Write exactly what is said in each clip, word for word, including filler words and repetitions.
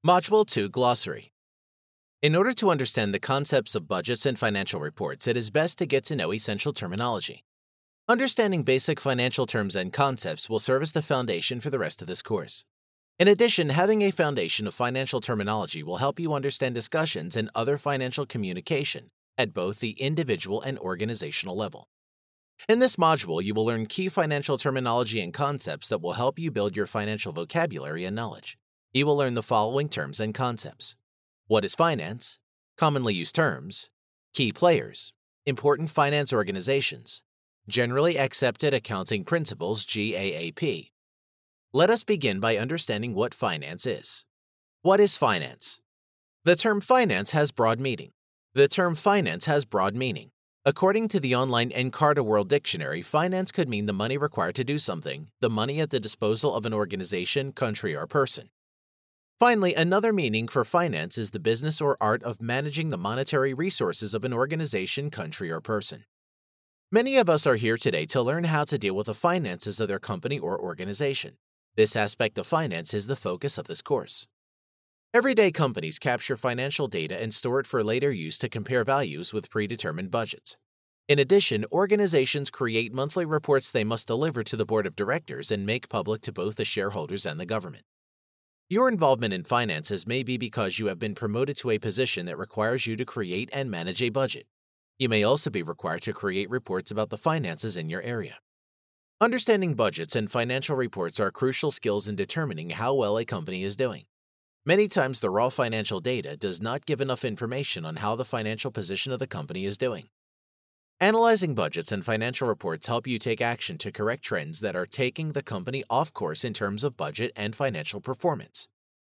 Module two Glossary. In order to understand the concepts of budgets and financial reports, it is best to get to know essential terminology. Understanding basic financial terms and concepts will serve as the foundation for the rest of this course. In addition, having a foundation of financial terminology will help you understand discussions and other financial communication at both the individual and organizational level. In this module, you will learn key financial terminology and concepts that will help you build your financial vocabulary and knowledge. You will learn the following terms and concepts: what is finance, commonly used terms, key players, important finance organizations, generally accepted accounting principles G A A P. Let us begin by understanding what finance is. What is finance? The term finance has broad meaning. The term finance has broad meaning. According to the online Encarta World Dictionary, finance could mean the money required to do something, the money at the disposal of an organization, country, or person. Finally, another meaning for finance is the business or art of managing the monetary resources of an organization, country, or person. Many of us are here today to learn how to deal with the finances of their company or organization. This aspect of finance is the focus of this course. Everyday companies capture financial data and store it for later use to compare values with predetermined budgets. In addition, organizations create monthly reports they must deliver to the board of directors and make public to both the shareholders and the government. Your involvement in finances may be because you have been promoted to a position that requires you to create and manage a budget. You may also be required to create reports about the finances in your area. Understanding budgets and financial reports are crucial skills in determining how well a company is doing. Many times, the raw financial data does not give enough information on how the financial position of the company is doing. Analyzing budgets and financial reports help you take action to correct trends that are taking the company off course in terms of budget and financial performance.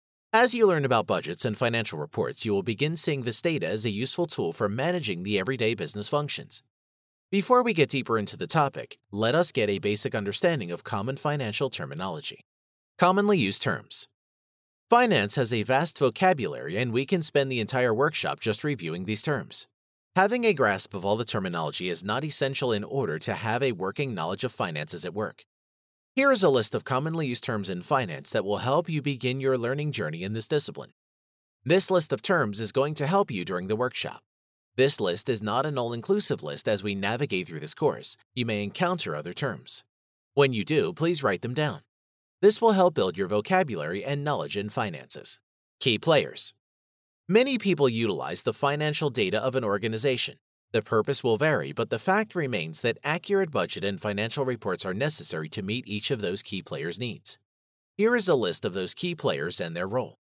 As you learn about budgets and financial reports, you will begin seeing this data as a useful tool for managing the everyday business functions. Before we get deeper into the topic, let us get a basic understanding of common financial terminology. Commonly used terms. Finance has a vast vocabulary, and we can spend the entire workshop just reviewing these terms. Having a grasp of all the terminology is not essential in order to have a working knowledge of finances at work. Here is a list of commonly used terms in finance that will help you begin your learning journey in this discipline. This list of terms is going to help you during the workshop. This list is not an all-inclusive list. As we navigate through this course, you may encounter other terms. When you do, please write them down. This will help build your vocabulary and knowledge in finances. Key players. Many people utilize the financial data of an organization. The purpose will vary, but the fact remains that accurate budget and financial reports are necessary to meet each of those key players' needs. Here is a list of those key players and their role.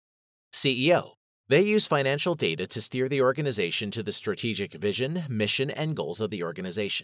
C E O. They use financial data to steer the organization to the strategic vision, mission, and goals of the organization.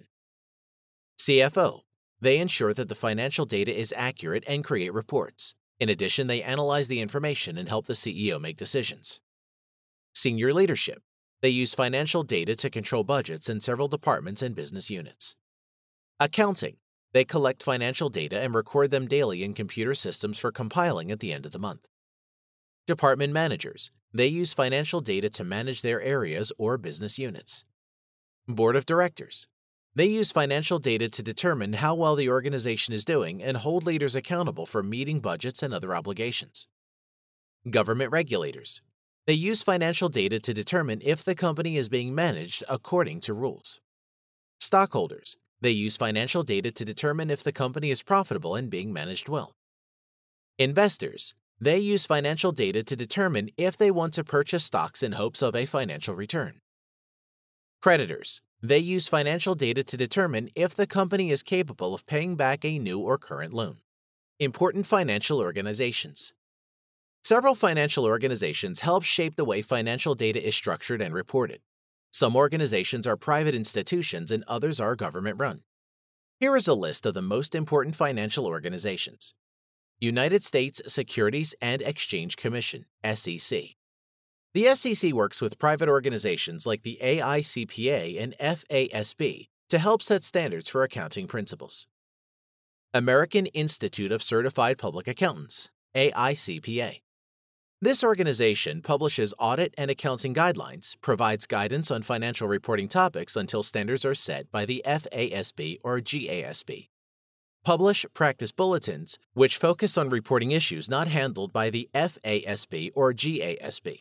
C F O. They ensure that the financial data is accurate and create reports. In addition, they analyze the information and help the C E O make decisions. Senior leadership. They use financial data to control budgets in several departments and business units. Accounting. They collect financial data and record them daily in computer systems for compiling at the end of the month. Department managers. They use financial data to manage their areas or business units. Board of directors. They use financial data to determine how well the organization is doing and hold leaders accountable for meeting budgets and other obligations. Government regulators. They use financial data to determine if the company is being managed according to rules. Stockholders. They use financial data to determine if the company is profitable and being managed well. Investors. They use financial data to determine if they want to purchase stocks in hopes of a financial return. Creditors. They use financial data to determine if the company is capable of paying back a new or current loan. Important financial organizations. Several financial organizations help shape the way financial data is structured and reported. Some organizations are private institutions and others are government-run. Here is a list of the most important financial organizations. United States Securities and Exchange Commission, S E C. The S E C works with private organizations like the A I C P A and F A S B to help set standards for accounting principles. American Institute of Certified Public Accountants, A I C P A. This organization publishes audit and accounting guidelines, provides guidance on financial reporting topics until standards are set by the F A S B or G A S B. Publish practice bulletins, which focus on reporting issues not handled by the F A S B or G A S B.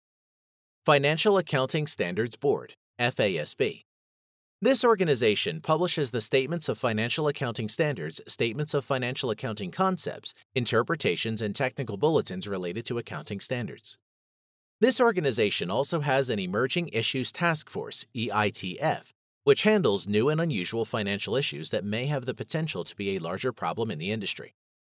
Financial Accounting Standards Board, F A S B. This organization publishes the Statements of Financial Accounting Standards, Statements of Financial Accounting Concepts, interpretations, and technical bulletins related to accounting standards. This organization also has an Emerging Issues Task Force, E I T F, which handles new and unusual financial issues that may have the potential to be a larger problem in the industry.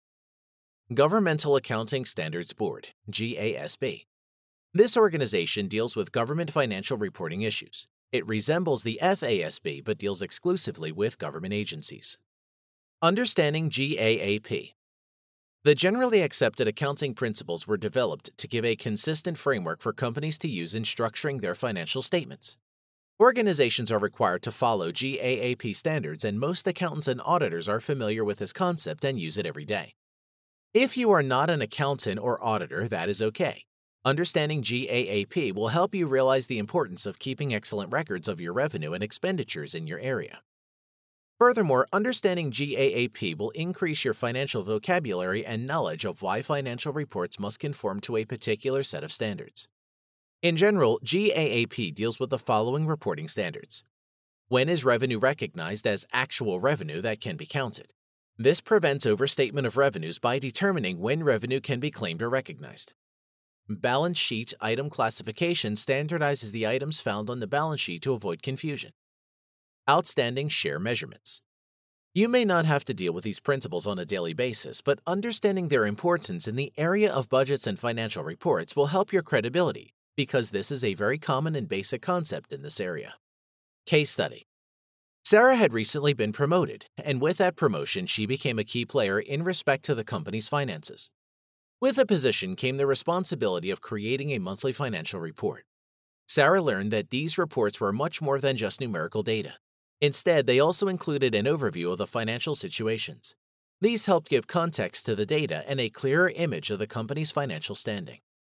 Governmental Accounting Standards Board, G A S B. This organization deals with government financial reporting issues. It resembles the F A S B but deals exclusively with government agencies. Understanding G A A P. The generally accepted accounting principles were developed to give a consistent framework for companies to use in structuring their financial statements. Organizations are required to follow G A A P standards, and most accountants and auditors are familiar with this concept and use it every day. If you are not an accountant or auditor, that is okay. Understanding G A A P will help you realize the importance of keeping excellent records of your revenue and expenditures in your area. Furthermore, understanding G A A P will increase your financial vocabulary and knowledge of why financial reports must conform to a particular set of standards. In general, G A A P deals with the following reporting standards. When is revenue recognized as actual revenue that can be counted? This prevents overstatement of revenues by determining when revenue can be claimed or recognized. Balance sheet item classification standardizes the items found on the balance sheet to avoid confusion. Outstanding share measurements. You may not have to deal with these principles on a daily basis, but understanding their importance in the area of budgets and financial reports will help your credibility, because this is a very common and basic concept in this area. Case study. Sarah had recently been promoted, and with that promotion, she became a key player in respect to the company's finances. With the position came the responsibility of creating a monthly financial report. Sarah learned that these reports were much more than just numerical data. Instead, they also included an overview of the financial situations. These helped give context to the data and a clearer image of the company's financial standing.